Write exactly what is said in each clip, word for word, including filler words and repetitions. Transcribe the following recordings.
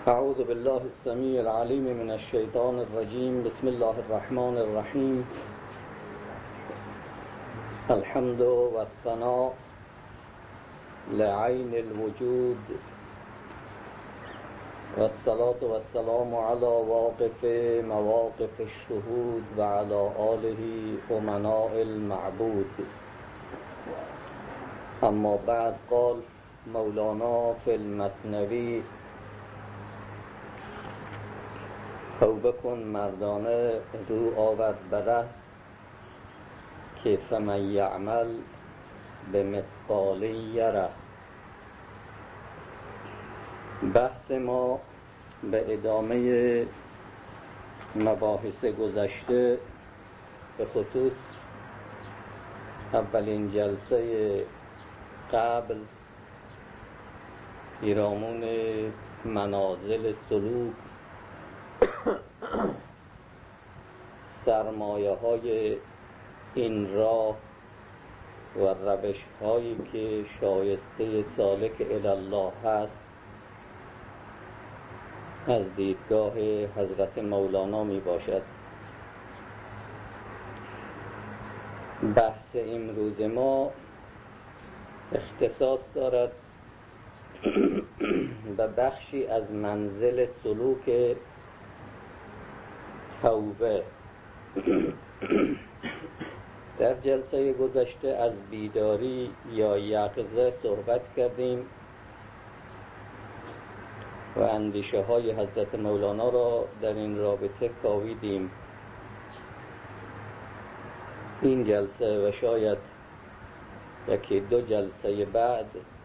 اعوذ بالله السمیع العلیم من الشیطان الرجیم. بسم الله الرحمن الرحیم. الحمد والثناء لعین الوجود والصلاة والسلام على واقف مواقف الشهود وعلى آله امناء المعبود. اما بعد، قال مولانا فی المثنوی: توبه کن مردانه رو آورد بره، که فمن یعمل به مثقال یره. بحث ما به ادامه مباحث گذشته، به خصوص اولین جلسه قبل پیرامون منازل سلوک، سرمایه های این راه و روش هایی که شایسته سالک الله هست، از دیدگاه حضرت مولانا می باشد. بحث امروز ما اختصاص دارد به بخشی از منزل سلوک توبه. در جلسه گذشته از بیداری یا یقظه صحبت کردیم و اندیشه های حضرت مولانا را در این رابطه کاویدیم. این جلسه و شاید یکی دو جلسه بعد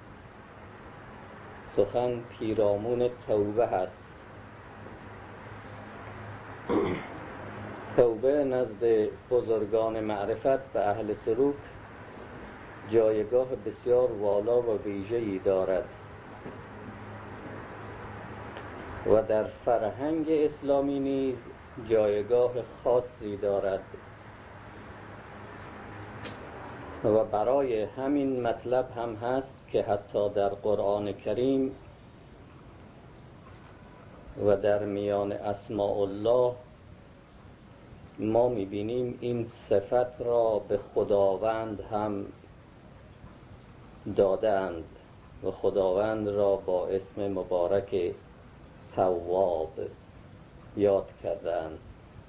سخن پیرامون توبه هست. توبه نزد بزرگان معرفت و اهل سلوک جایگاه بسیار والا و ویژه‌ای دارد و در فرهنگ اسلامی نیز جایگاه خاصی دارد و برای همین مطلب هم هست که حتی در قرآن کریم و در میان اسماء الله ما می‌بینیم این صفت را به خداوند هم دادند و خداوند را با اسم مبارک تواب یاد کردند.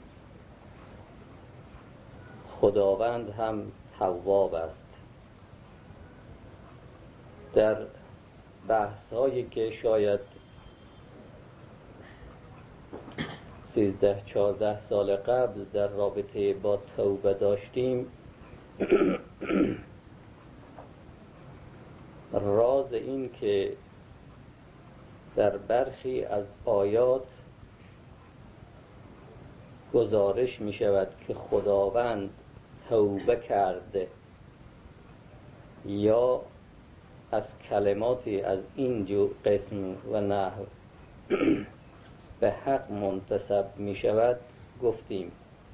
خداوند هم تواب است. در بحث هایی که شاید سیزده چهارده سال قبل در رابطه با توبه داشتیم، راز این که در برخی از آیات گزارش می شود که خداوند توبه کرده یا از کلماتی از این جو قسم و نحو به حق منتسب می شود، گفتیم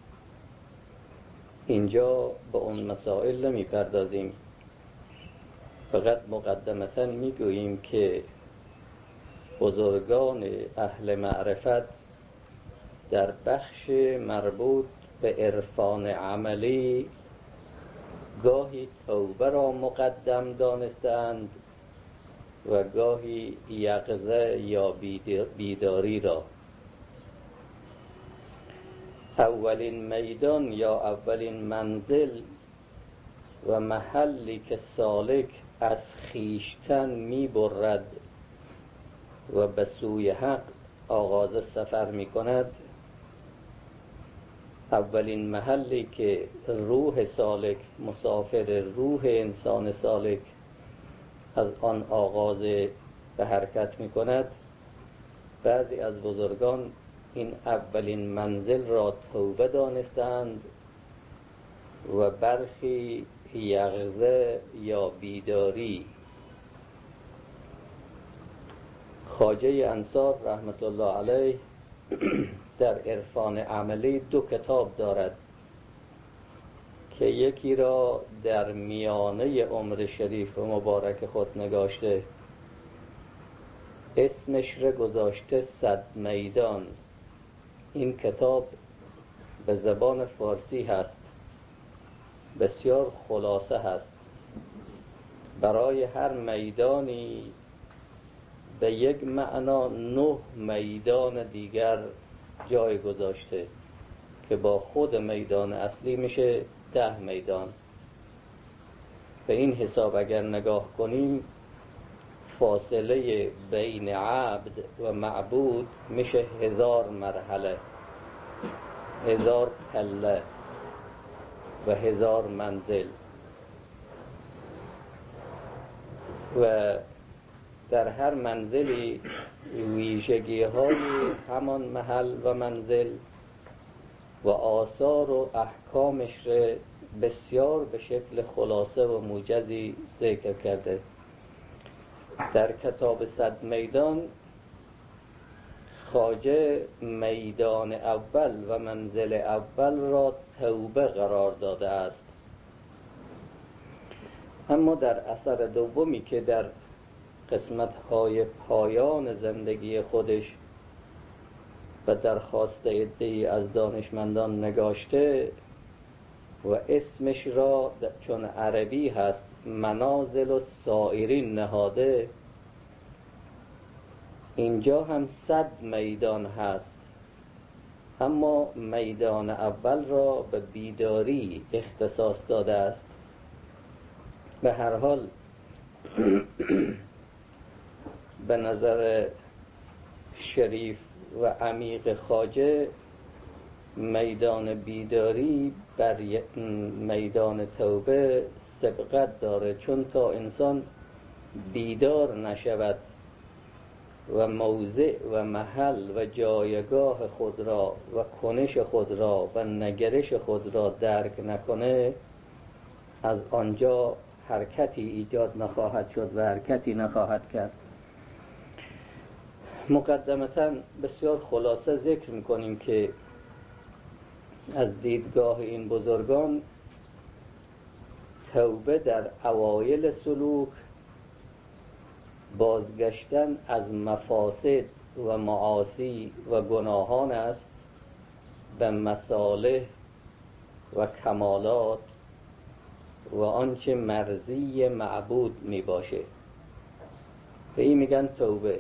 اینجا به اون مسائل نمی پردازیم، فقط مقدمتاً می گوییم که بزرگان اهل معرفت در بخش مربوط به عرفان عملی گاهی توبه را مقدم دانستند و گاهی یقظه یا بیداری را. اولین میدان یا اولین منزل و محلی که سالک از خیشتن می برد و به سوی حق آغاز سفر می کند، اولین محلی که روح سالک، مسافر روح انسان سالک، از آن آغاز به حرکت می کند، بعضی از بزرگان این اولین منزل را توبه دانستند و برخی یقظه یا بیداری. خواجه انصار رحمت الله علیه در عرفان عملی دو کتاب دارد که یکی را در میانه عمر شریف و مبارک خود نگاشته اسمش رو گذاشته صد میدان. این کتاب به زبان فارسی هست، بسیار خلاصه هست، برای هر میدانی به یک معنا نه میدان دیگر جای گذاشته که با خود میدان اصلی میشه ده میدان. به این حساب اگر نگاه کنیم فاصله بین عبد و معبود میشه هزار مرحله، هزار پله و هزار منزل، و در هر منزلی ویژگی های همان محل و منزل و آثار و احکامش را بسیار به شکل خلاصه و موجزی ذکر کرده. در کتاب صد میدان خواجه میدان اول و منزل اول را توبه قرار داده است، اما در اثر دومی که در قسمت‌های پایان زندگی خودش و درخواست عده‌ای از دانشمندان نگاشته و اسمش را چون عربی هست منازل السائرین نهاده، اینجا هم صد میدان هست، اما میدان اول را به بیداری اختصاص داده است. به هر حال به نظر شریف و عمیق خواجه میدان بیداری بر میدان توبه سبقت داره، چون تا انسان بیدار نشود و موضع و محل و جایگاه خود را و کنش خود را و نگرش خود را درک نکنه، از آنجا حرکتی ایجاد نخواهد شد و حرکتی نخواهد کرد. مقدمتاً بسیار خلاصه ذکر میکنیم که از دیدگاه این بزرگان توبه در اوایل سلوک بازگشتن از مفاسد و معاصی و گناهان است به مصالح و کمالات و آنچه مرضی معبود می باشه. به این میگن توبه.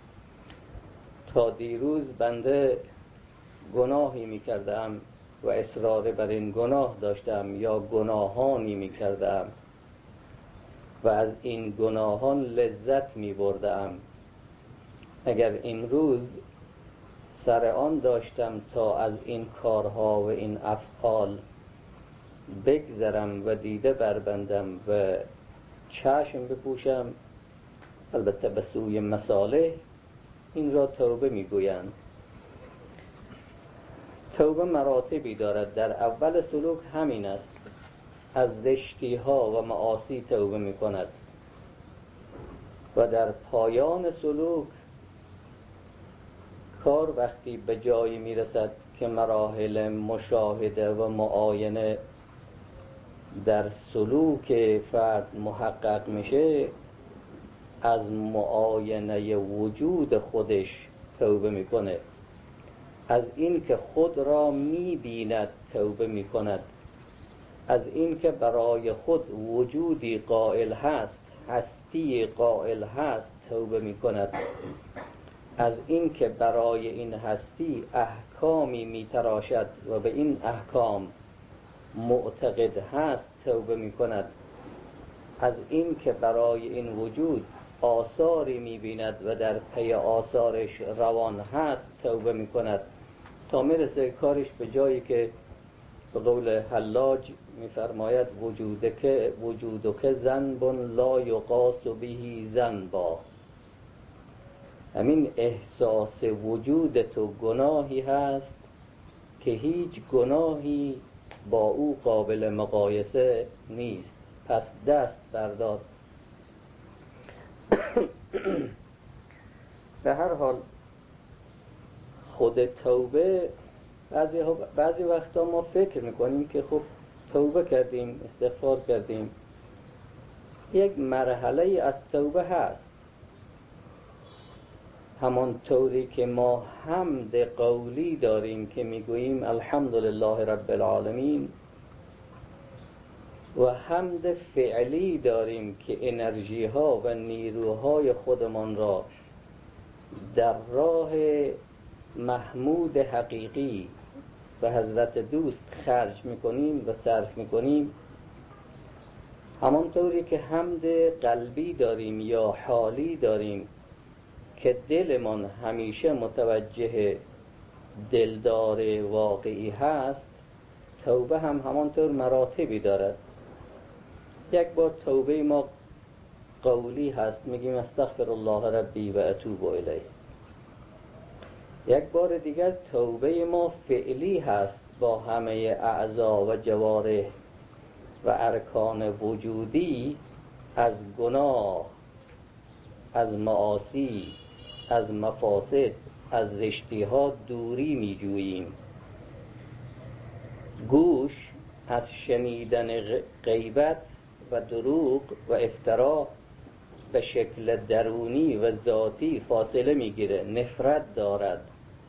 تا دیروز بنده گناهی می کردم و اصرار بر این گناه داشتم یا گناهانی می کردم و از این گناهان لذت می بردم. اگر این روز سر آن داشتم تا از این کارها و این افعال بگذرم و دیده بربندم و چشم بپوشم، البته به سوی مصالح، این را توبه می گویند. توبه مراتبی دارد. در اول سلوک همین است، از زشتی ها و معاصی توبه می کند و در پایان سلوک کار وقتی به جایی می رسد که مراحل مشاهده و معاینه در سلوک فرد محقق میشه، از معاینه وجود خودش توبه میکنه، از این که خود را میبیند توبه میکند، از این که برای خود وجودی قائل هست، هستی قائل هست توبه میکند، از این که برای این هستی احکامی میتراشد و به این احکام معتقد هست توبه میکند، از این که برای این وجود آثاری میبیند و در پی آثارش روان هست توبه میکند، تا میرسه کارش به جایی که به قول حلاج میفرماید وجودک وجودک ذنب لا یقاس به ذنبا. همین احساس وجود تو گناهی هست که هیچ گناهی با او قابل مقایسه نیست، پس دست بردار. به هر حال خود توبه بعضی, بعضی وقتا ما فکر میکنیم که خب توبه کردیم، استغفار کردیم، یک مرحله از توبه هست، همانطوری که ما حمد قولی داریم که میگوییم الحمدلله رب العالمین، و حمد فعلی داریم که انرژی ها و نیروهای خودمان را در راه محمود حقیقی و حضرت دوست خرج میکنیم و صرف میکنیم. همانطوری که حمد قلبی داریم یا حالی داریم که دلمان همیشه متوجه دلدار واقعی هست، توبه هم همانطور مراتبی دارد. یک بار توبه ما قولی هست، میگیم استغفر الله ربی و اتوب الیه. یک بار دیگر توبه ما فعلی هست، با همه اعضا و جوارح و ارکان وجودی از گناه، از معاصی، از مفاسد، از زشتی ها دوری می جوییم. گوش از شنیدن غیبت و دروغ و افترا به شکل درونی و ذاتی فاصله می گیره، نفرت دارد،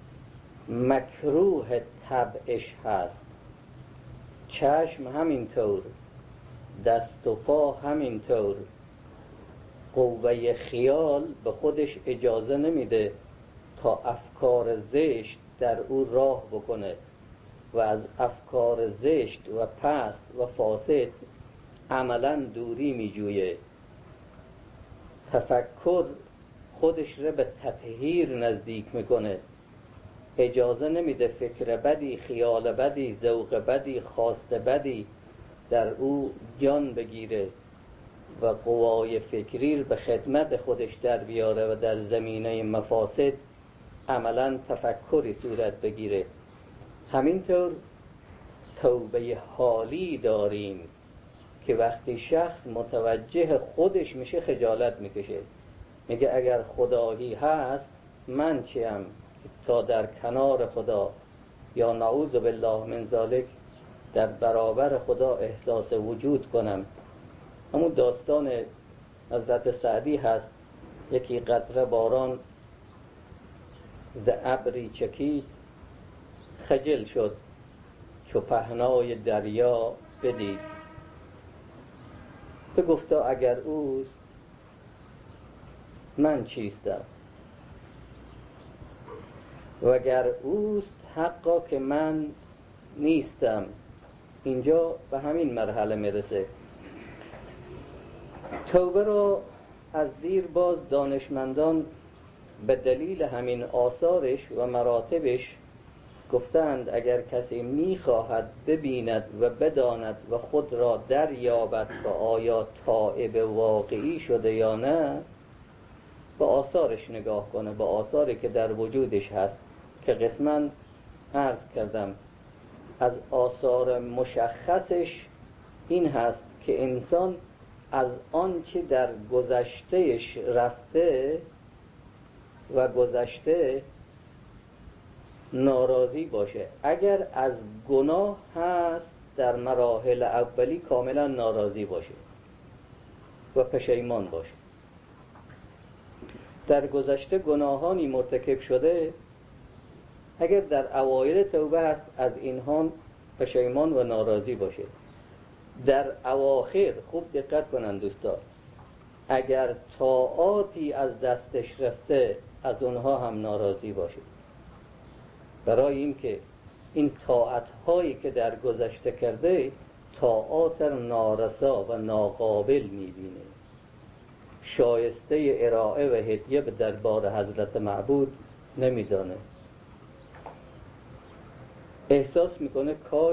مکروه طبعش هست. چشم همینطور، دست و پا همینطور. قوه خیال به خودش اجازه نمیده تا افکار زشت در او راه بکنه و از افکار زشت و پست و فاسد عملا دوری میجویه. تفکر خودش رو به تطهیر نزدیک میکنه، اجازه نمیده فکر بدی، خیال بدی، ذوق بدی، خواست بدی در او جان بگیره و قوای فکری به خدمت خودش در بیاره و در زمینه مفاسد عملا تفکری صورت بگیره. همینطور توبه حالی داریم که وقتی شخص متوجه خودش میشه خجالت میکشه، میگه اگر خدایی هست من چیم تا در کنار خدا یا نعوذ بالله من ذالک در برابر خدا احساس وجود کنم. همون داستان حضرت سعدی هست، یکی قطره باران ز ابری چکید، خجل شد چو پهنای دریا بدید. به گفتا اگر اوست من چیستم، وگر اوست حقا که من نیستم. اینجا به همین مرحله میرسه. توبه رو از دیر باز دانشمندان به دلیل همین آثارش و مراتبش گفتند اگر کسی میخواهد ببیند و بداند و خود را دریابد که آیا تائب واقعی شده یا نه، به آثارش نگاه کنه، به آثاری که در وجودش هست که قسماً عرض کردم. از آثار مشخصش این هست که انسان از آنچه در گذشتهش رفته و گذشته ناراضی باشه. اگر از گناه هست در مراحل اولی کاملا ناراضی باشه و پشیمان باشه. در گذشته گناهانی مرتکب شده، اگر در اوایل توبه هست از اینها پشیمان و ناراضی باشه. در اواخر خوب دقت کنن دوستان، اگر طاعاتی از دستش رفته از اونها هم ناراضی باشه، برای این که این طاعت هایی که در گذشته کرده طاعات نارسا و ناقابل میبینه، شایسته ارائه و هدیه به دربار حضرت معبود نمیدانه. احساس میکنه کاش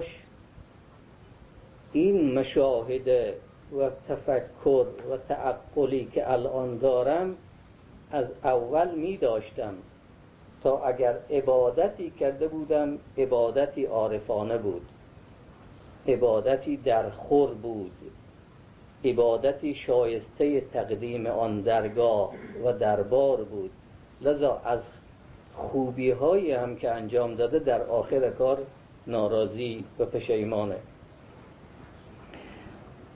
این مشاهده و تفکر و تعقلی که الان دارم از اول می داشتم، تا اگر عبادتی کرده بودم عبادتی عارفانه بود، عبادتی در خور بود، عبادتی شایسته تقدیم آن درگاه و دربار بود. لذا از خوبی هایی هم که انجام داده در آخر کار ناراضی و پشیمانه.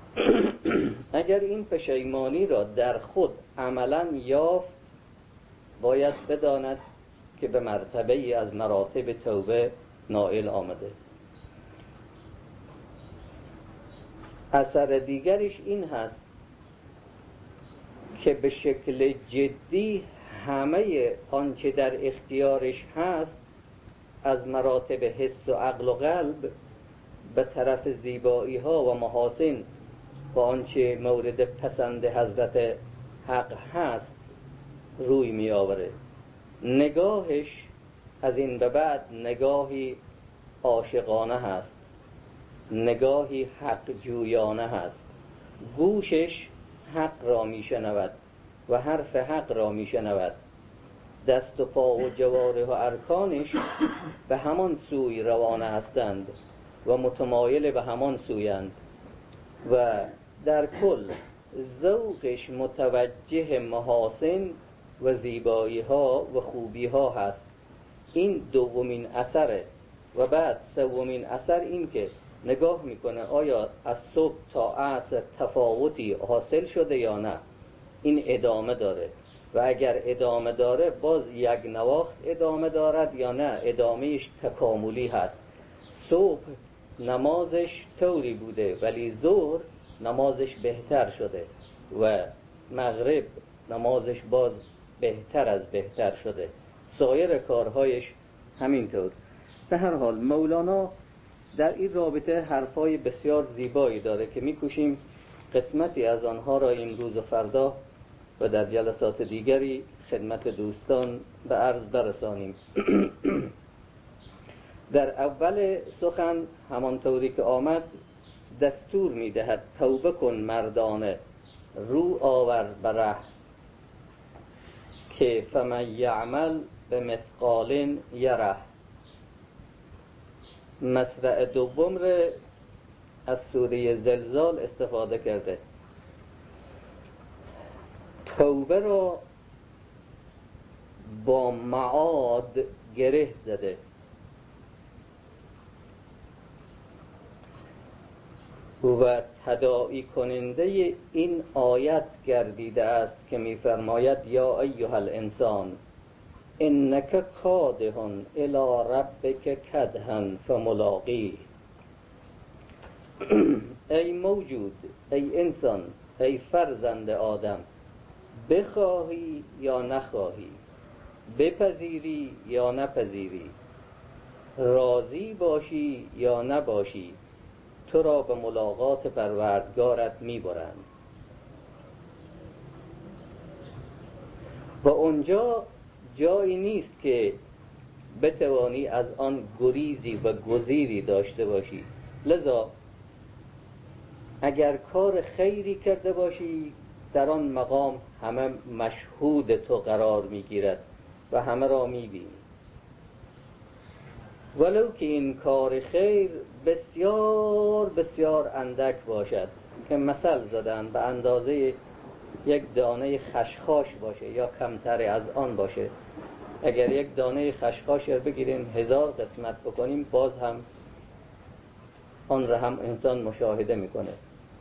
اگر این پشیمانی را در خود عملا یافت باید بداند که به مرتبه ای از مراتب توبه نائل آمده. اثر دیگرش این هست که به شکل جدی همه آنچه در اختیارش هست از مراتب حس و عقل و قلب به طرف زیبایی ها و محاسن و آنچه مورد پسند حضرت حق هست روی می آوره. نگاهش از این به بعد نگاهی عاشقانه هست، نگاهی حق جویانه هست. گوشش حق را می شنود و حرف حق را می شنود. دست و پا و جوارح و ارکانش به همان سوی روانه هستند و متمایل به همان سویند و در کل ذوقش متوجه محاسن و زیبایی ها و خوبی ها هست. این دومین اثره. و بعد سومین اثر این که نگاه میکنه آیا از صبح تا عصر تفاوتی حاصل شده یا نه. این ادامه داره و اگر ادامه داره باز یک نواخت ادامه دارد یا نه ادامهش تکاملی هست. صبح نمازش طوری بوده ولی ظهر نمازش بهتر شده و مغرب نمازش باز بهتر از بهتر شده. سایر کارهایش همینطور. به هر حال مولانا در این رابطه حرفای بسیار زیبایی داره که میکوشیم قسمتی از آنها را امروز و فردا و در جلسات دیگری خدمت دوستان به عرض برسانیم. در اول سخن همانطوری که آمد دستور میدهد توبه کن مردانه رو آور بره که فمن یعمل به مثقال یره. مصرع دوم را از سوره زلزال استفاده کرده. توبه را با معاد گره زده. و تداعی کننده این آیت گردیده است که می‌فرماید یا ایها الانسان انک کادح الی ربک کدحا فملاقیه. ای موجود، ای انسان، ای فرزند آدم، بخواهی یا نخواهی، بپذیری یا نپذیری، راضی باشی یا نباشی، تو را به ملاقات پروردگارت میبرند. و اونجا جایی نیست که بتوانی از آن گریزی و گزیری داشته باشی. لذا اگر کار خیری کرده باشی در آن مقام همه مشهود تو قرار میگیرد و همه را میبینی، ولو که این کار خیر بسیار بسیار اندک باشد. که مثل زدن به اندازه یک دانه خشخاش باشه یا کمتر از آن باشه. اگر یک دانه خشخاش رو بگیریم هزار قسمت بکنیم باز هم آن را هم انسان مشاهده میکنه.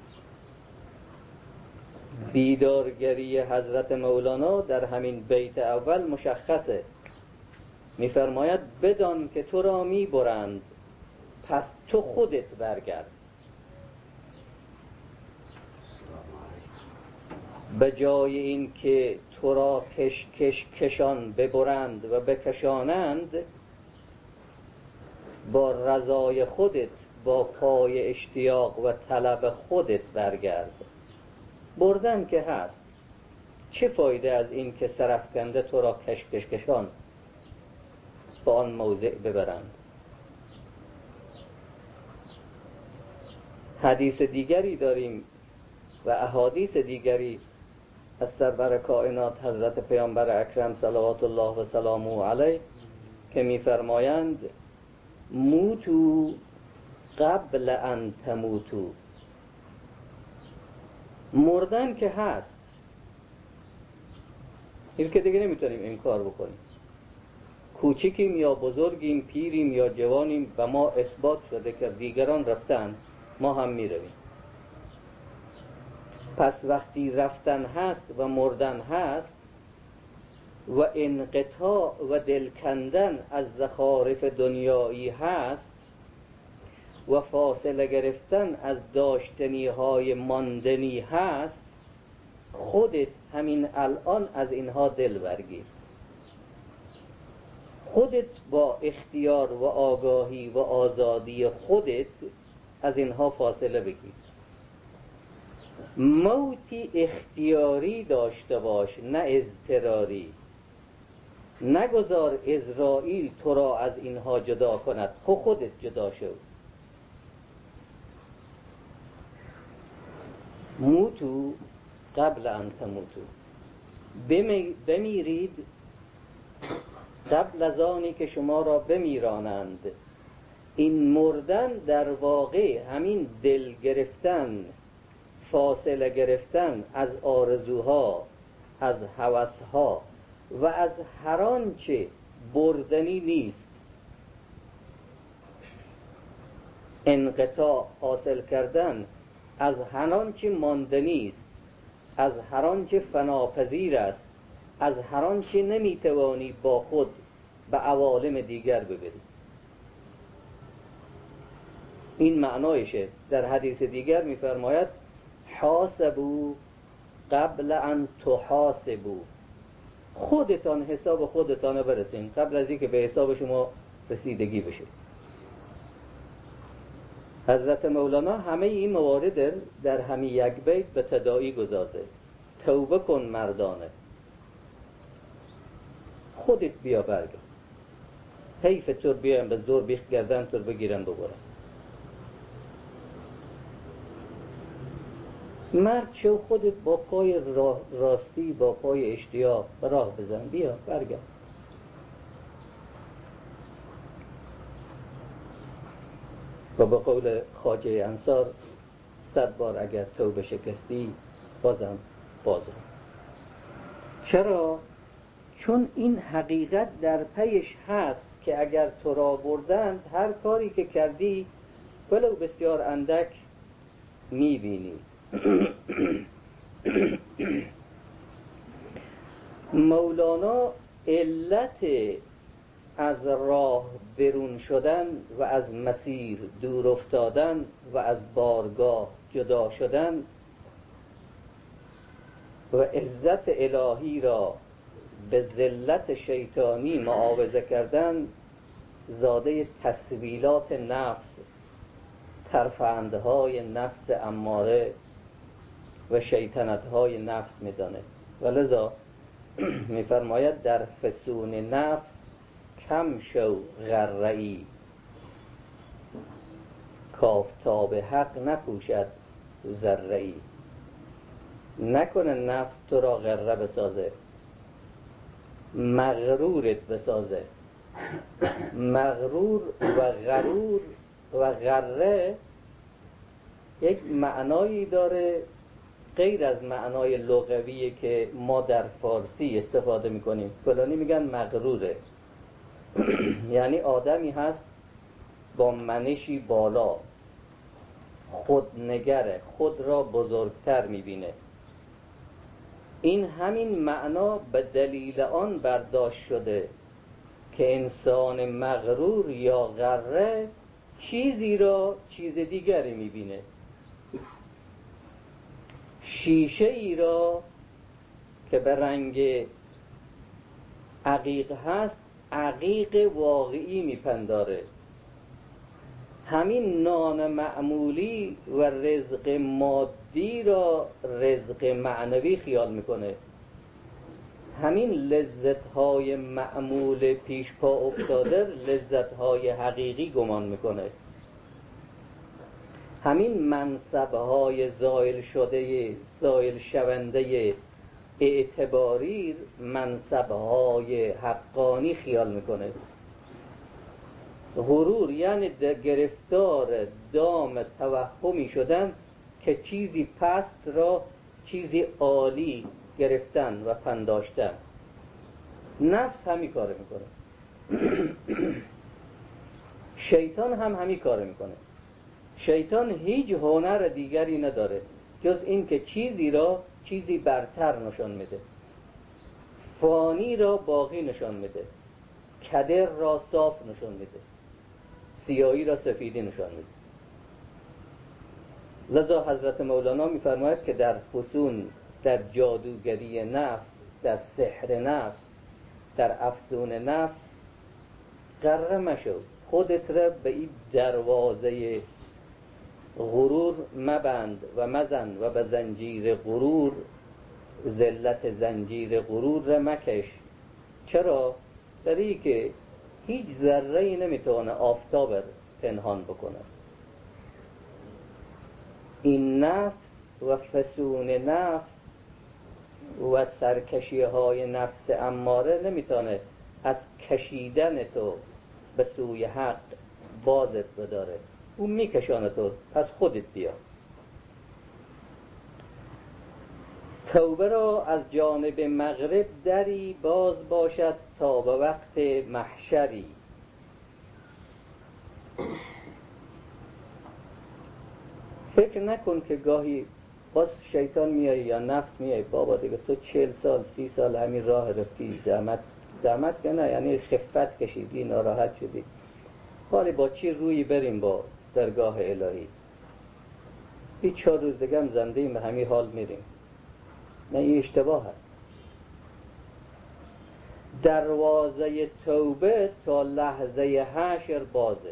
بیدارگری حضرت مولانا در همین بیت اول مشخصه. میفرماید بدان که تو را میبرند پس تو خودت برگرد. به جای این که تو را کش کش کشان ببرند و بکشانند، با رضای خودت، با پای اشتیاق و طلب خودت برگرد. بردن که هست، چه فایده از این که سرفکنده تو را کش کش کشان به آن موضع ببرند. حدیث دیگری داریم و احادیث دیگری از سرور کائنات حضرت پیامبر اکرم صلوات الله و سلامه علیه که می‌فرمایند موتو قبل ان تموتو. مردن که هست، این که دیگه نمیتونیم این کار بکنیم. کوچکیم یا بزرگیم، پیریم یا جوانیم، و ما اثبات شده که دیگران رفتن ما هم میرویم. پس وقتی رفتن هست و مردن هست و انقطاع و دل کندن از زخارف دنیایی هست و فاصله گرفتن از داشتنی های ماندنی هست، خودت همین الان از اینها دل برگیر. خودت با اختیار و آگاهی و آزادی خودت از اینها فاصله بگیر. موتی اختیاری داشته باش، نه اضطراری. نگذار عزرائیل تو را از اینها جدا کند، خود خودت جدا شو. موتو قبل ان تموتو، بمیرید قبل از آنی که شما را بمیرانند. این مردن در واقع همین دل گرفتن، فاصله گرفتن از آرزوها، از هوسها و از هر آنچه بردنی نیست. انقطاع حاصل کردن از هر آنچه ماندنی است، از هر آنچه فناپذیر است، از هر آنچه نمیتوانی با خود به عوالم دیگر ببری. این معنایشه. در حدیث دیگر میفرماید حاسبو قبل ان تحاسبو، خودتان حساب خودتان برسین قبل از اینکه به حساب شما رسیدگی بشه. حضرت مولانا همه این موارد در همین یک بیت به تداعی گذارده. توبه کن مردانه، خودت بیا برگرد. حیف تر بیایم به زور بیخ گردن تر بگیرم ببرم. مرد شو، خودت با پای راستی، با پای اشتیاق به راه بزن، بیا برگرد. و به قول خواجه انصار صد بار اگر توبه شکستی بازم بازم. چرا؟ چون این حقیقت در پیش هست که اگر تو را بردند هر کاری که کردی ولو بسیار اندک میبینی. مولانا علت از راه برون شدن و از مسیر دور افتادن و از بارگاه جدا شدن و عزت الهی را به ذلت شیطانی معاوضه کردن زاده تسویلات نفس، ترفندهای نفس اماره و شیطنتهای نفس میدانه. و لذا میفرماید در فسون نفس کم شو غرعی، کافتاب حق نپوشد ذرعی. نکنه نفس تو را غره بسازه، مغرورت بسازه. مغرور و غرور و غره یک معنایی داره غیر از معنای لغویی که ما در فارسی استفاده میکنیم. فلانی میگن مغروره، یعنی آدمی هست با منشی بالا، خودنگره، خود را بزرگتر میبینه. این همین معنا به دلیل آن برداشت شده که انسان مغرور یا غره چیزی را چیز دیگری میبینه. شیشه ای را که به رنگ عقیق هست عقیق واقعی میپنداره. همین نان معمولی و رزق مادی را رزق معنوی خیال میکنه. همین لذت‌های معمول پیش پا افتاده لذت‌های حقیقی گمان میکنه. همین منصب‌های زائل شده، زائل شونده اعتباری منصب‌های حقانی خیال میکنه. غرور یعنی گرفتار دام توهمی شدن که چیزی پست را چیزی عالی گرفتن و پنداشتن. نفس همین کار میکنه. شیطان هم همین کار میکنه. شیطان هیچ هنر دیگری نداره جز این که چیزی را چیزی برتر نشان میده. فانی را باقی نشان میده، کدر را صاف نشان میده، سیاهی را سفیدی نشان میده. لذا حضرت مولانا میفرماید که در فسون، در جادوگری نفس، در سحر نفس، در افسون نفس غره مشو، خودت را به این دروازه غرور مبند و مزن و به زنجیر غرور، ذلت زنجیر غرور را مکش. چرا؟ داری که هیچ ذره‌ای نمیتونه آفتاب پنهان بکنه. این نفس و فسون نفس و سرکشی های نفس اماره نمیتونه از کشیدن تو به سوی حق بازت بداره، اون میکشانه تو، از خودت بیا. توبه را از جانب مغرب دری باز باشد تا به وقت محشری. فکر نکن که گاهی باز شیطان میای یا نفس میای، بابا دیگه تو چهل سال سی سال همین راه رفتی، زحمت زحمت که نه، یعنی خفت کشیدی، ناراحت شدی، حالی با چی روی بریم با درگاه الهی؟ هیچ چهار روز دیگه هم زنده ایم، به همین حال میریم. نه، این اشتباه هست. دروازه توبه تا لحظه حشر بازه.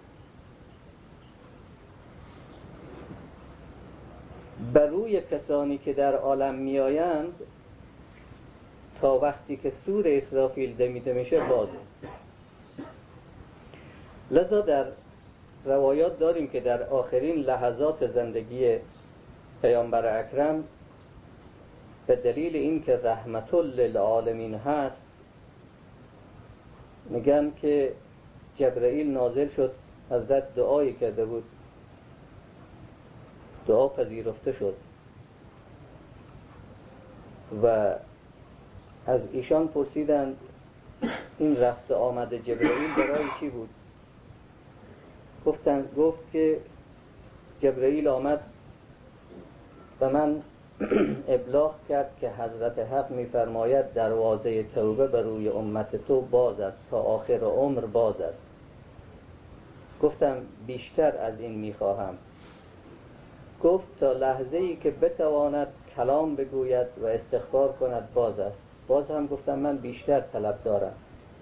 بر روی کسانی که در عالم میآیند تا وقتی که سور اسرافیل دمیده میشه بازه. لذا در روایات داریم که در آخرین لحظات زندگی پیامبر اکرم به دلیل این که رحمت للعالمین هست، میگن که جبرئیل نازل شد، حضرت دعایی کرده بود، دعا پذیرفته شد و از ایشان پرسیدند این رفت آمد جبرئیل برای چی بود؟ گفتند گفت که جبرئیل آمد و من ابلاغ کرد که حضرت حق می‌فرماید دروازه توبه بر روی امت تو باز است، تا آخر عمر باز است. گفتم بیشتر از این می‌خواهم. گفت تا لحظه‌ای که بتواند کلام بگوید و استغفار کند باز است. باز هم گفتم من بیشتر طلب دارم.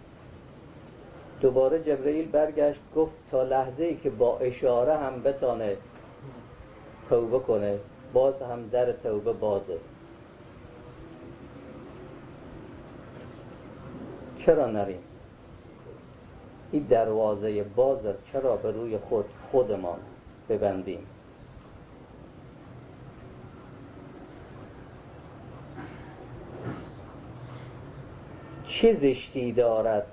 دوباره جبرئیل برگشت گفت تا لحظه‌ای که با اشاره هم بتونه توبه کنه باز هم در توبه بازه. چرا نریم؟ این دروازه بازه، چرا به روی خود خودمان ببندیم؟ چه زشتی دارد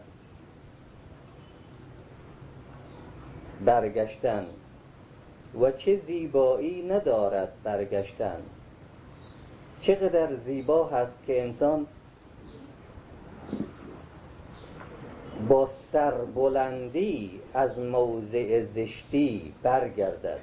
برگشتن و چه زیبایی ندارد برگشتن. چقدر زیبا هست که انسان با سربلندی از موضع زشتی برگردد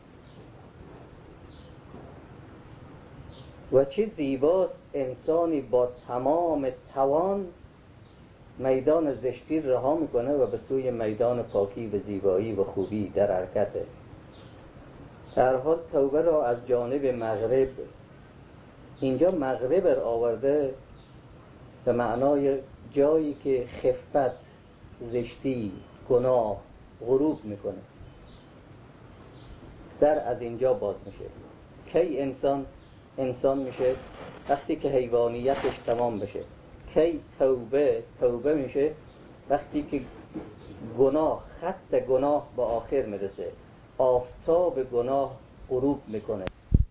و چه زیباست انسانی با تمام توان میدان زشتی رها میکنه و به سوی میدان پاکی و زیبایی و خوبی در حرکته. در حال توبه را از جانب مغرب، اینجا مغرب را آورده به معنای جایی که خفت، زشتی، گناه غروب میکنه، در از اینجا باز میشه. کی انسان انسان میشه؟ وقتی که حیوانیتش تمام بشه. کی توبه توبه میشه؟ وقتی که گناه، خط گناه به آخر میرسه، آفتاب گناه غروب میکنه.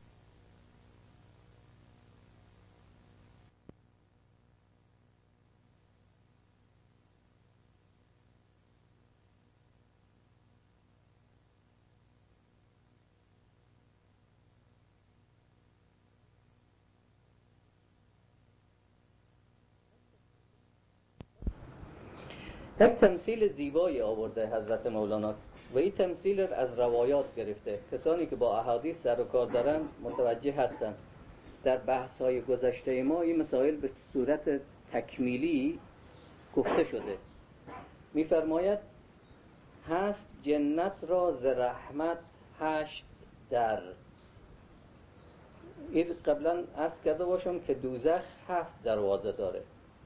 یک تمثیل زیبایی آورده حضرت مولانا و این تمثیل از روایات گرفته. کسانی که با احادیث سر و کار دارن متوجه هستن. در بحث های گذشته ما این مسائل به صورت تکمیلی گفته شده. می‌فرماید هست جنت را ز رحمت هشت در. این قبلا عرض کرده باشم که دوزخ هفت دروازه داره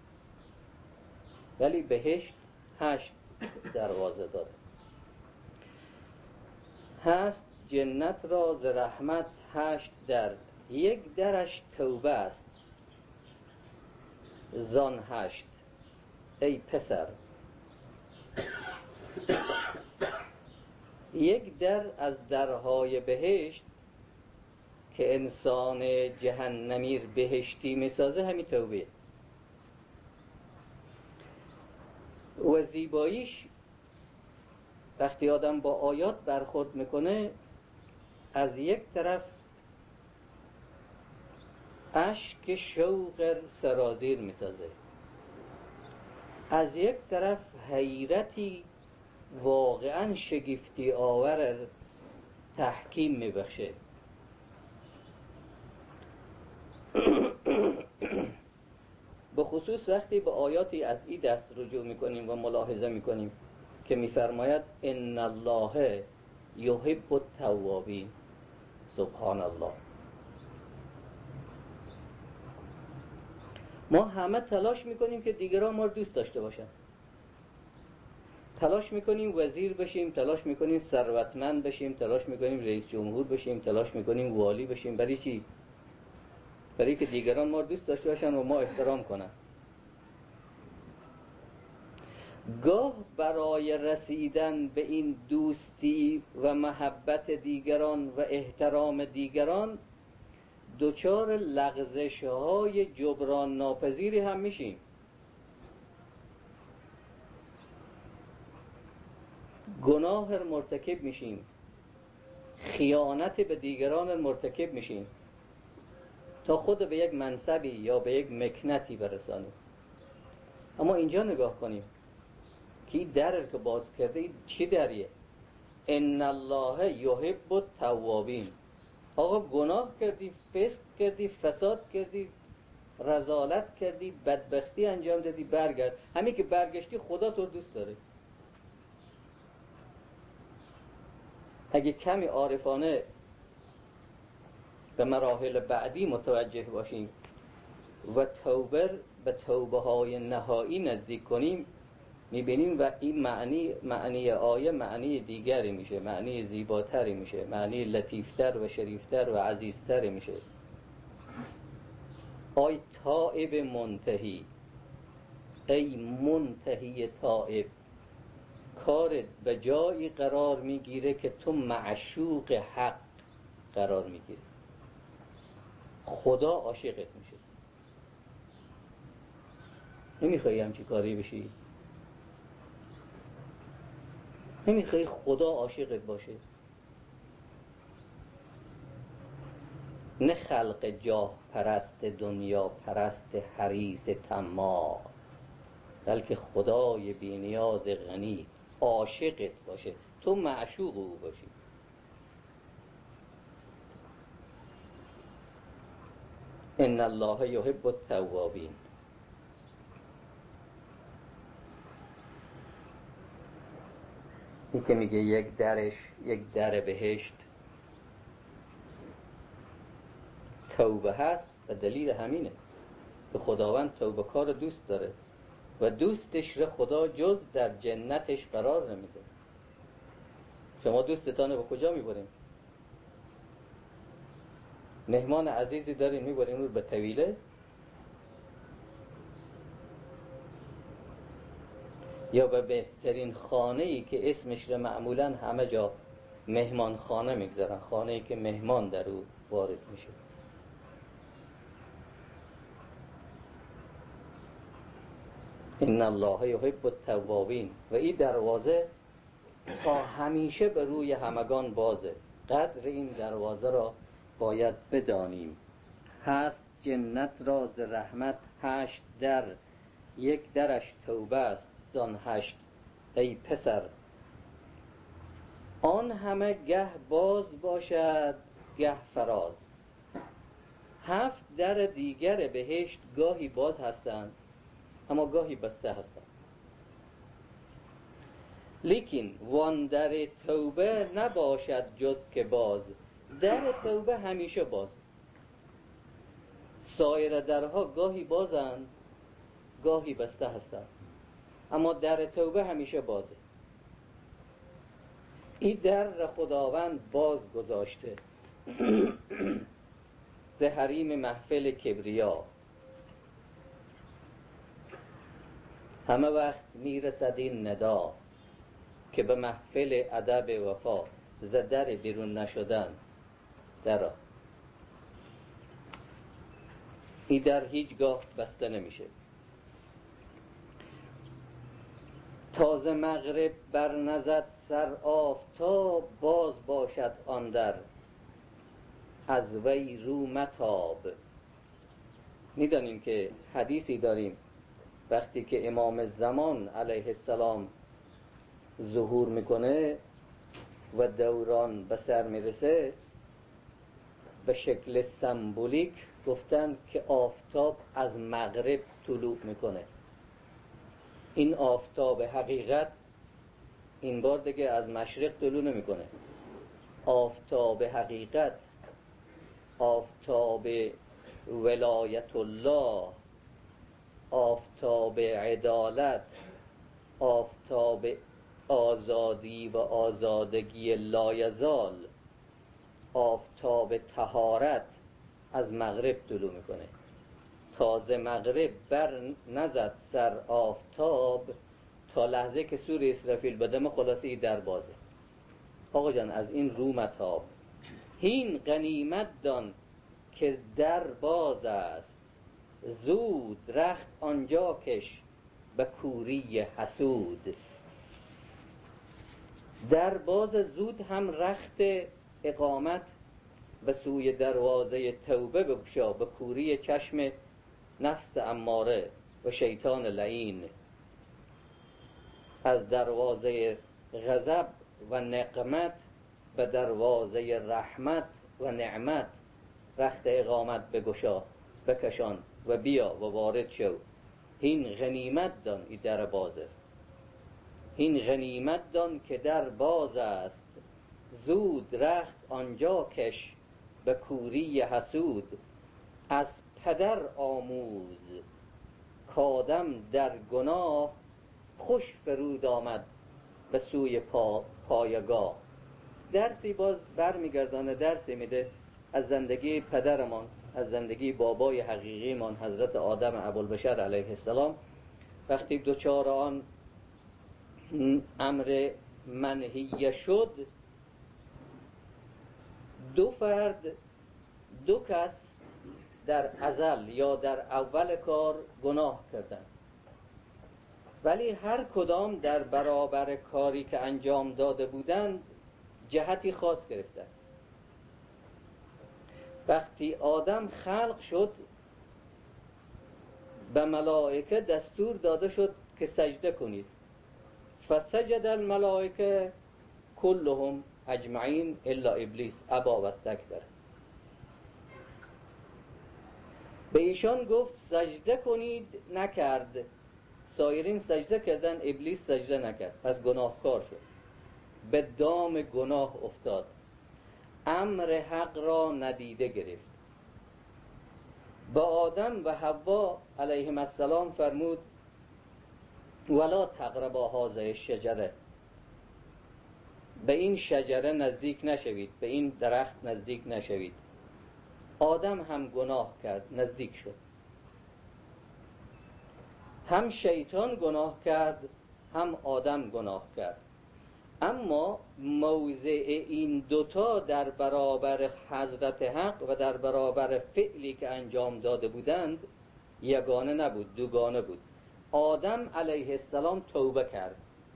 ولی بهشت هشت دروازه داره. هست جنت را ز رحمت هشت در، یک درش توبه است زان هشت ای پسر. یک در از درهای بهشت که انسان جهنمی بهشتی میسازه همین توبه و زیباییش. وقتی آدم با آیات برخورد میکنه از یک طرف اشک شوق سرازیر میسازه، از یک طرف حیرتی واقعا شگفتی آور تحکیم میبخشه. به خصوص وقتی به آیاتی از این دست رجوع میکنیم و ملاحظه میکنیم که میفرماید ان الله یحب التوابین. سبحان الله. ما همه تلاش میکنیم که دیگران ما رو دوست داشته باشن، تلاش میکنیم وزیر بشیم، تلاش میکنیم ثروتمند بشیم، تلاش میکنیم رئیس جمهور بشیم، تلاش میکنیم والی بشیم. برای چی؟ برای که دیگران ما رو دوست داشته باشن و ما احترام کنن. گاه برای رسیدن به این دوستی و محبت دیگران و احترام دیگران دچار لغزش‌های جبران ناپذیری هم میشیم. گناه مرتکب میشیم، خیانت به دیگران مرتکب میشیم تا خود به یک منصبی یا به یک مکنتی برسانیم. اما اینجا نگاه کنیم که این در که باز کرده چی دریه؟ ان الله یحب التوابین. آقا گناه کردی، فسق کردی، فساد کردی، رذالت کردی، بدبختی انجام دادی، برگرد. همین که برگشتی خدا تو دوست داره. اگه کمی عارفانه به مراحل بعدی متوجه باشیم و توبه به توبه های نهایی نزدیک کنیم میبینیم و این معنی معنی آیه معنی دیگری میشه، معنی زیباتری میشه، معنی لطیفتر و شریفتر و عزیزتر میشه. آی تائب منتهی، ای منتهی تائب، کارت به جایی قرار میگیره که تو معشوق حق قرار میگیره، خدا عاشقت میشه. نمیخوایی همچی کاری بشی؟ نمیخوایی خدا عاشقت باشه؟ نه خلق جاه پرست، دنیا پرست، حریص طماع، بلکه خدای بی نیاز غنی عاشقت باشه، تو معشوق او باشی. ان الله یحب التوابین. این که میگه یک درش یک در بهشت توبه هست و دلیل همینه که خداوند توبه کار دوست داره و دوستش را خدا جز در جنتش قرار نمیده. شما دوستتان رو به کجا میبرین؟ مهمان عزیزی دارین میبرین رو به طویله یا به بهترین خانه‌ای که اسمش را معمولاً همه جا مهمان خانه میگذارن، خانه‌ای که مهمان در او وارد میشه. ان الله یحب التوابین. و این دروازه تا همیشه به روی همگان بازه. قدر این دروازه را باید بدانیم. هست جنت را ز رحمت هشت در، یک درش توبه است زان هشت ای پسر. آن همه گه باز باشد گه فراز. هفت در دیگر بهشت گاهی باز هستند اما گاهی بسته هستند. لیکن وان در توبه نباشد جز که باز. در توبه همیشه باز. سایر درها گاهی بازند، گاهی بسته هستند، اما در توبه همیشه بازه. این در خداوند باز گذاشته ز حریم محفل کبریا. همه وقت میرسد این ندا که به محفل ادب وفا ز در بیرون نشدن درا. این در هیچگاه بسته نمیشه. تازه مغرب بر نزد سر آفتاب، باز باشد آن در از وی رو متاب. میدانیم که حدیثی داریم وقتی که امام زمان علیه السلام ظهور میکنه و دوران به سر میرسه، به شکل سمبولیک گفتن که آفتاب از مغرب طلوع میکنه. این آفتاب حقیقت این بار دیگه از مشرق طلوع نمیکنه. آفتاب حقیقت، آفتاب ولایت الله، آفتاب عدالت، آفتاب آزادی و آزادگی لایزال، آفتاب طهارت از مغرب طلوع میکنه. تازه مغرب بر نزد سر آفتاب، تا لحظه که سور اسرافیل بدم خلاصی در بازه. آقا جان از این رو متاب. هین غنیمت دان که در باز است، زود رخت آنجا کش به کوری حسود. در باز، زود هم رخت اقامت به سوی دروازه توبه بگشا، به کوری چشم نفس اماره و شیطان لعین. از دروازه غضب و نقمت به دروازه رحمت و نعمت رخت اقامت بگشا، بکشان و بیا و وارد شو. هین غنیمت دان، ای در بازه. هین غنیمت دان که در باز است، زود رخت آنجا کش به کوری حسود. از پدر آموز کادم در گناه، خوش فرود آمد به سوی پا پایگاه. درسی باز برمیگردانه، درسی میده از زندگی پدرمان، از زندگی بابای حقیقیمان حضرت آدم ابوالبشر علیه السلام. وقتی دوچار آن امر منهیه شد، دو فرد، دو کس در ازل یا در اول کار گناه کردند، ولی هر کدام در برابر کاری که انجام داده بودند جهتی خاص گرفتند. وقتی آدم خلق شد، به ملائکه دستور داده شد که سجده کنید. فسجد الملائکه کلهم اجمعین الا ابلیس ابا و استکبر. به ایشان گفت سجده کنید، نکرد. سایرین سجده کردن، ابلیس سجده نکرد، پس گناهکار شد، به دام گناه افتاد، امر حق را ندیده گرفت. با آدم و حوا علیهم السلام فرمود ولا تقربا هذه الشجره، به این شجره نزدیک نشوید، به این درخت نزدیک نشوید. آدم هم گناه کرد، نزدیک شد. هم شیطان گناه کرد، هم آدم گناه کرد. اما موضع این دوتا در برابر حضرت حق و در برابر فعلی که انجام داده بودند یگانه نبود، دوگانه بود. آدم علیه السلام توبه کرد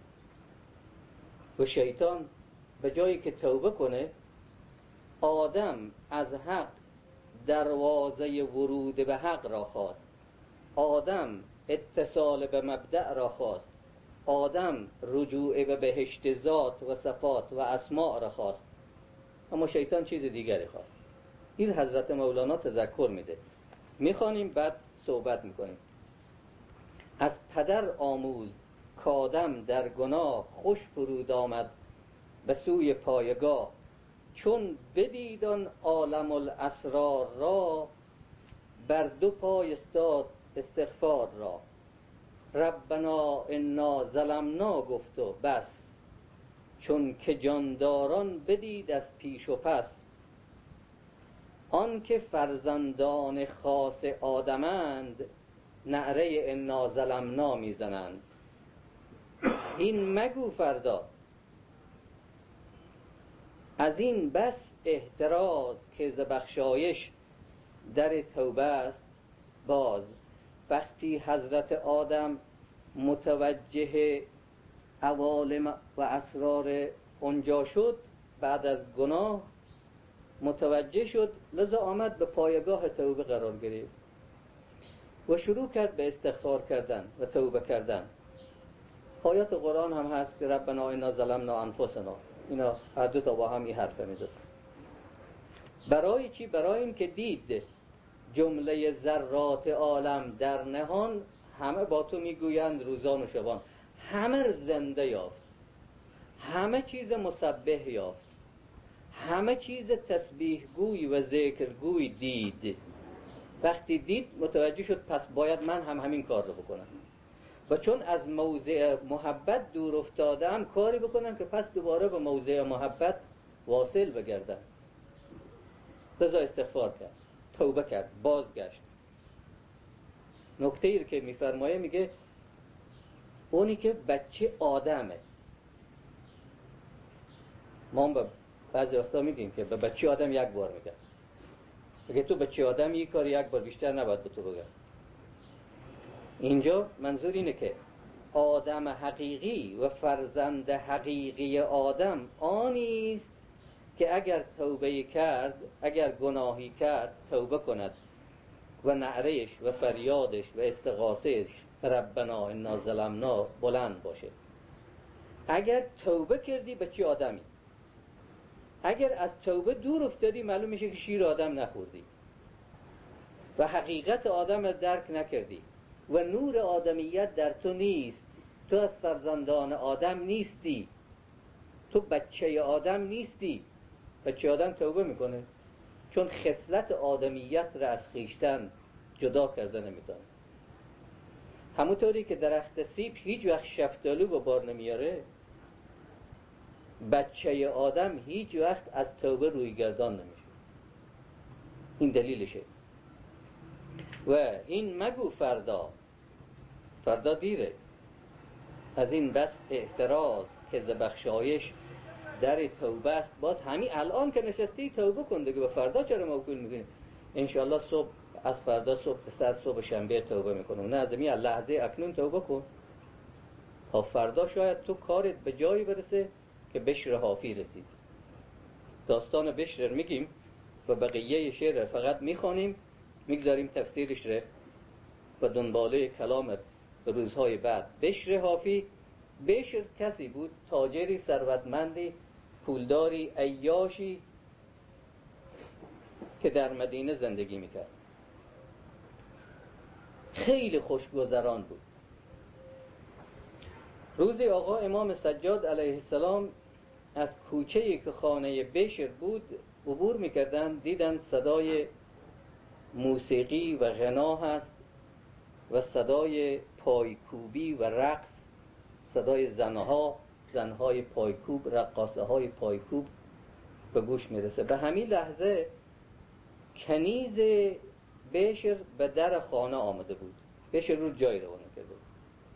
و شیطان به جایی که توبه کنه، آدم از حق دروازه ورود به حق را خواست، آدم اتصال به مبدأ را خواست، آدم رجوع به بهشت ذات و صفات و اسماء را خواست، اما شیطان چیز دیگری خواست. این حضرت مولانا تذکر میده، میخوانیم بعد صحبت میکنیم. از پدر آموز کآدم در گناه، خوش فرود آمد به سوی پایگاه. چون بدید آن عالم الاسرار را، بر دو پای استاد استغفار را. ربنا انا ظلمنا گفت و بس، چون که جانداران بدید از پیش و پس. آن که فرزندان خاص آدمند، نعره انا ظلمنا میزنند. این مگو فردا از این بس احتراز، که ز بخشایش در توبه است باز. وقتی حضرت آدم متوجه عوالم و اسرار اونجا شد، بعد از گناه متوجه شد، لذا آمد به پایگاه توبه قرار گرفت و شروع کرد به استغفار کردن و توبه کردن. آیات قرآن هم هست که ربنا انا ظلمنا انفسنا، اینا هر دو تا با هم این حرف میزد. برای چی؟ برای این که دید جمله ذرات عالم در نهان همه با تو میگویند روزان و شبان، همه زنده یافت، همه چیز مسبح یافت، همه چیز تسبیح گوی و ذکر گوی دید. وقتی دید متوجه شد پس باید من هم همین کار رو بکنم، و چون از موضع محبت دور افتادم کاری بکنم که پس دوباره به موضع محبت واصل بگردم. لذا استغفار کرد، توبه کرد، بازگشت. نکته ای که میفرمایه میگه اونی که بچه آدمه. ما به بعضی وقتا میگیم که به بچه آدم یک بار میگه، اگه تو بچه آدم یک کار یک بار بیشتر نباید به تو بگه. اینجا منظور اینه که آدم حقیقی و فرزند حقیقی آدم آنیست که اگر توبه کرد، اگر گناهی کرد توبه کند و نعرهش و فریادش و استغاثهش ربنا انا ظلمنا بلند باشه. اگر توبه کردی بچه آدمی، اگر از توبه دور افتادی معلوم میشه که شیر آدم نخوردی و حقیقت آدم درک نکردی و نور آدمیت در تو نیست. تو از فرزندان آدم نیستی، تو بچه آدم نیستی. بچه آدم توبه میکنه چون خصلت آدمیت را از خویشتن جدا کرده نمیتونه. همونطوری که درخت سیب هیچ وقت شفتالو به بار نمیاره، بچه آدم هیچ وقت از توبه روی گردان نمیشه. این دلیلشه. و این مگو فردا، فردا دیره، از این بس اعتراض که ز بخشایش در توبه است باز. همین الان که نشستی توبه کن دیگه، به فردا چرا موکول میکنی؟ انشاءالله صبح از فردا صبح ساعت صبح شنبه توبه میکنم، نه از این لحظه اکنون توبه کن تا فردا شاید تو کارت به جایی برسه که بشر حافی رسید. داستان بشر میگیم و بقیه شعر فقط میخوانیم، میگذاریم تفسیرش رو و دنباله کلامت به روزهای بعد. بشر حافی، بشر کسی بود تاجری ثروتمندی پولداری عیاشی که در مدینه زندگی میکرد. خیلی خوشگذران بود. روزی آقا امام سجاد علیه السلام از کوچه‌ای که خانه بشر بود عبور میکردن، دیدن صدای موسیقی و غنا هست و صدای پایکوبی و رقص، صدای زنها، زنهای پایکوب، رقاصه های پایکوب به گوش میرسه. به همین لحظه کنیز بشر به در خانه آمده بود. بشر رو جای روانه کرده بود.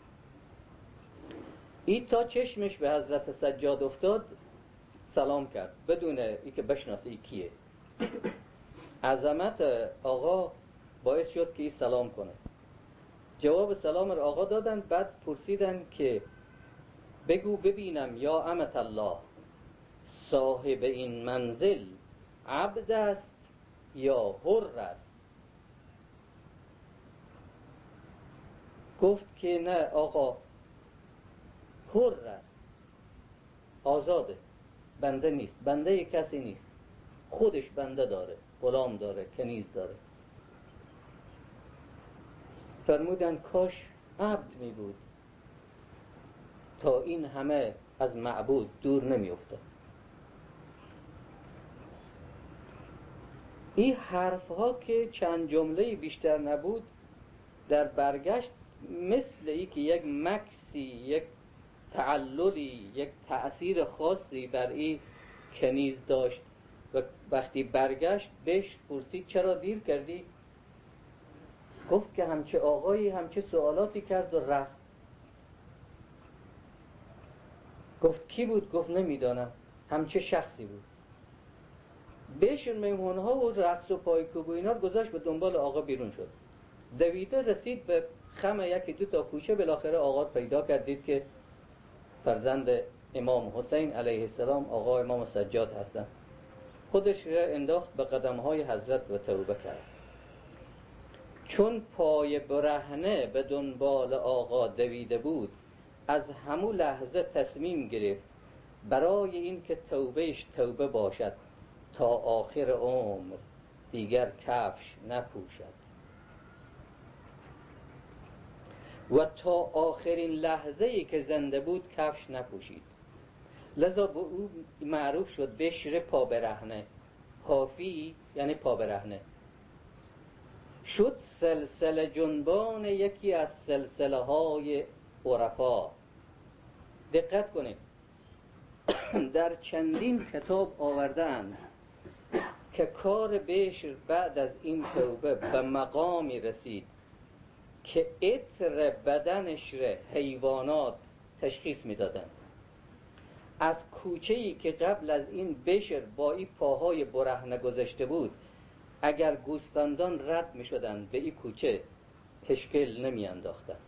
این تا چشمش به حضرت سجاد افتاد سلام کرد بدون اینکه بشناسه ای کیه. عظمت آقا باعث شد که این سلام کنه. جواب سلام را آقا دادن. بعد پرسیدن که بگو ببینم یا امت الله، صاحب این منزل عبد است یا حر است؟ گفت که نه آقا، حر است، آزاده، بنده نیست، بنده کسی نیست، خودش بنده داره، غلام داره، کنیز داره. فرمودن کاش عبد می بود تا این همه از معبود دور نمی افتاد. این حرف ها که چند جمله بیشتر نبود در برگشت مثل ای که یک مکسی، یک تعللی، یک تأثیر خاصی بر این کنیز داشت و وقتی برگشت بهش پرسید چرا دیر کردی؟ گفت که همچه آقایی همچه سوالاتی کرد و رفت. گفت کی بود؟ گفت نمیدانم، همچه شخصی بود. بهشون میمونها و رقص و پایکوب و اینا گذاشت به دنبال آقا بیرون شد. دویده رسید به خم یکی دو تا کوچه، بالاخره آقا پیدا کرد، دید که فرزند امام حسین علیه السلام آقا امام سجاد هستن. خودش را انداخت به قدمهای حضرت و توبه کرد. چون پای برهنه به دنبال آقا دویده بود، از همون لحظه تصمیم گرفت برای این که توبهش توبه باشد تا آخر عمر دیگر کفش نپوشد و تا آخرین لحظه‌ای که زنده بود کفش نپوشید. لذا به او معروف شد بشر پا برهنه. حافی یعنی پا برهنه. شد سلسله جنبان یکی از سلسله های عرفا. دقت کنید در چندین کتاب آوردند که کار بشر بعد از این توبه به مقامی رسید که عطر بدنش را حیوانات تشخیص میدادند. از کوچه‌ای که قبل از این بشر با این پاهای برهنه گذشته بود، اگر گوسفندان رد می شدند به این کوچه تشکیل نمی انداختند.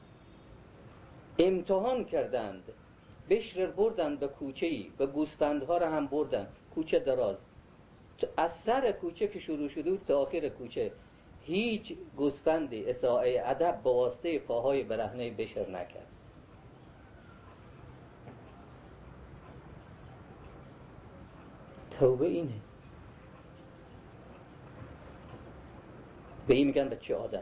امتحان کردند، بشر بردند به کوچه‌ای، به گوسفندها را هم بردند، کوچه دراز، از سر کوچه که شروع شده بود تا آخر کوچه هیچ گوسفندی اساءه ادب به واسطه پاهای برهنه بشر نکرد. توبه اینه. به این میگن بچه آدم.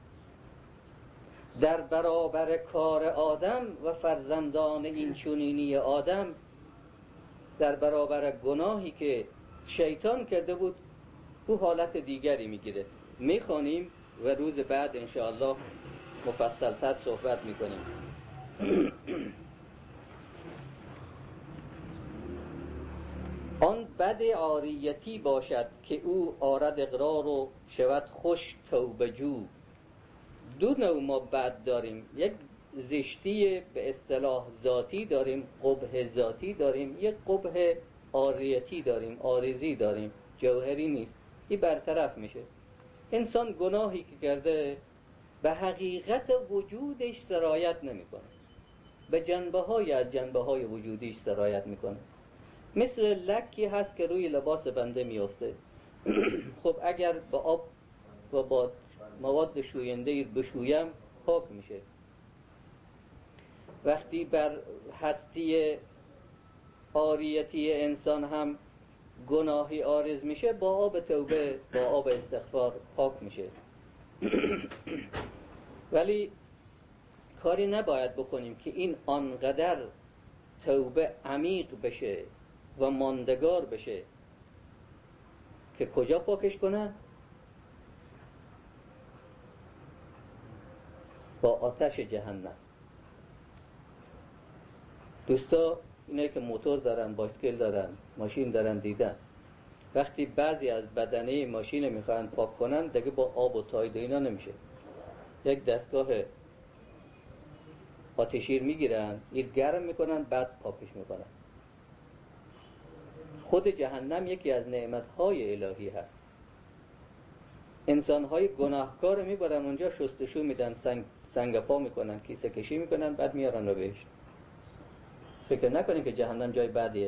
در برابر کار آدم و فرزندان این چنینی آدم، در برابر گناهی که شیطان کرده بود، او حالت دیگری میگیره. میخوانیم و روز بعد انشاءالله مفصل‌تر صحبت میکنیم. آن بد عاریتی باشد که او آرد اقرار و شود خوش توبه جو. دو نوع ما بد داریم، یک زشتی به اصطلاح ذاتی داریم، قبح ذاتی داریم، یک قبح عاریتی داریم، عارضی داریم، جوهری نیست. این برطرف میشه. انسان گناهی که کرده به حقیقت وجودش سرایت نمیکنه، به جنبه های از جنبه های وجودیش سرایت میکنه. مثل لکی هست که روی لباس بنده میفته. خب اگر با آب و با مواد شوینده بشویم پاک میشه. وقتی بر هستی عاریتی انسان هم گناهی عارض میشه، با آب توبه، با آب استغفار پاک میشه. ولی کاری نباید بکنیم که این آنقدر توبه عمیق بشه و ماندگار بشه که کجا پاکش کنن؟ با آتش جهنم. دوستا اینه که موتور دارن، بایسکل دارن، ماشین دارن، دیدن وقتی بعضی از بدنه ماشین میخوان پاک کنن دیگه با آب و تاید اینا نمیشه. یک دستگاه آتشیر میگیرن، این گرم میکنن، بعد پاکش میکنن. خود جهنم یکی از نعمتهای الهی هست. انسانهای گناهکار میبرن اونجا، شستشو میدن، سنگ سنگ پا میکنن، کیسه کشی میکنن، بعد میارن رو بهشت. فکر نکنین که جهنم جای بدیه.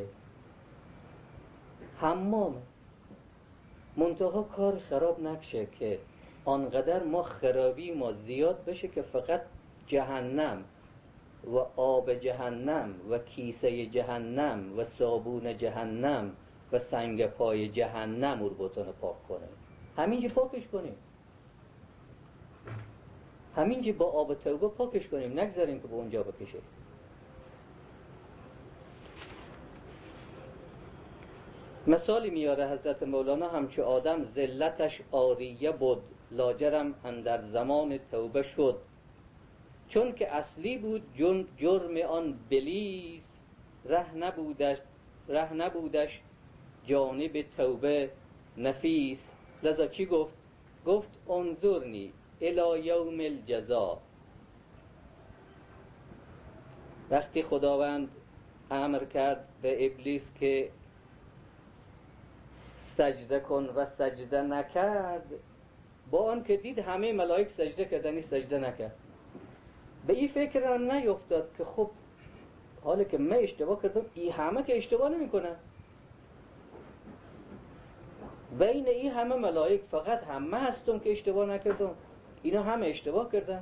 حمامه. منتها کار خراب نکشه که آنقدر ما خرابی ما زیاد بشه که فقط جهنم و آب جهنم و کیسه جهنم و صابون جهنم و سنگ پای جهنم رو بتونه پاک کنه. همینجا پاکش کنیم. همینجی با آب توبه پاکش کنیم، نگذاریم که به اونجا بکشه. مثالی میاره حضرت مولانا: همچو آدم ذلتش عاریه بود، لاجرم اندر زمان توبه شد. چون که اصلی بود جرم آن بلیس، ره نبودش ره نبودش جانب توبه نفیس. لذا چی گفت؟ گفت انظرنی الی یوم الجزا. وقتی خداوند امر کرد به ابلیس که سجده کن و سجده نکرد، با آن که دید همه ملائک سجده کردنی سجده نکرد، به این فکر هم نیفتاد که خب حالا که من اشتباه کردم این همه که اشتباه نمی کنن، بین این همه ملائک فقط همه هستم که اشتباه نکردم، اینا همه اشتباه کردن.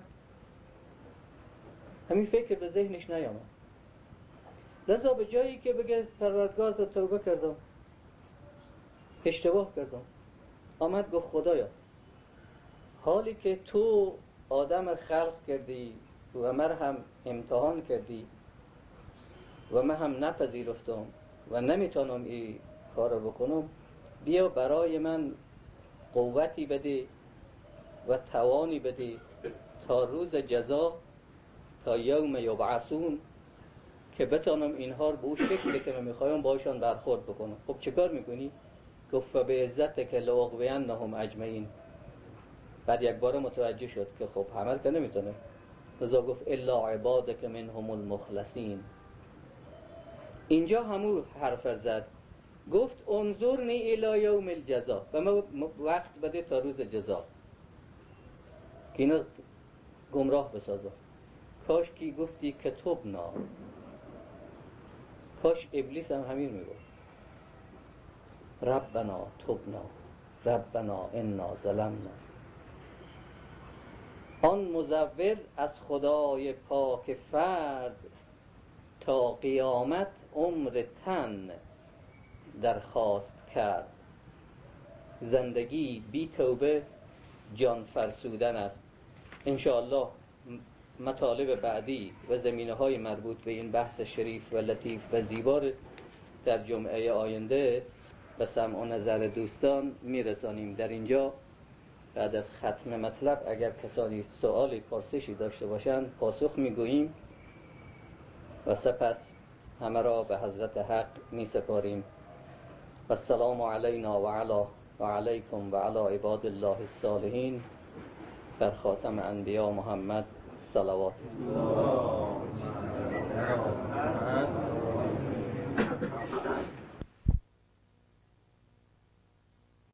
همین فکر به ذهنش نیامد. لذا به جایی که بگه پروردگار تو توبه کردم، اشتباه کردم، آمد گفت خدایا حالی که تو آدم خلق کردی و من هم امتحان کردی و من هم نپذیرفتم و نمیتونم این کار بکنم، بیا برای من قوتی بده و توانی بده تا روز جزا، تا یوم یبعثون، که بتونم اینها رو به اون شکلی که من میخوایم باشون برخورد بکنم. خب چه کار میکنی؟ گفت به عزتک لأغوینهم اجمعین. بعد یک بار متوجه شد که خب همه که نمیتونه، لذا گفت الا عبادک منهم المخلصین. اینجا همون حرف زد، گفت انظرنی الی یوم الجزا، و ما وقت بده تا روز جزا که اینا گمراه بسازه. کاش کی گفتی که تبنا، کاش ابلیس هم همین میگفت ربنا تبنا ربنا انا ظلمنا. آن مزور از خدای پاک فرد، تا قیامت عمر تن درخواست کرد. زندگی بی توبه جان فرسودن است. انشاءالله مطالب بعدی و زمینه های مربوط به این بحث شریف و لطیف و زیبا در جمعه آینده به سمع و نظر دوستان میرسانیم. در اینجا بعد از ختم مطلب اگر کسانی سوالی پرسشی داشته باشند پاسخ میگوییم و سپس همه را به حضرت حق می سپاریم. و السلام علینا و علی و علیکم و علی عباد الله الصالحین. بر خاتم انبیا محمد صلوات.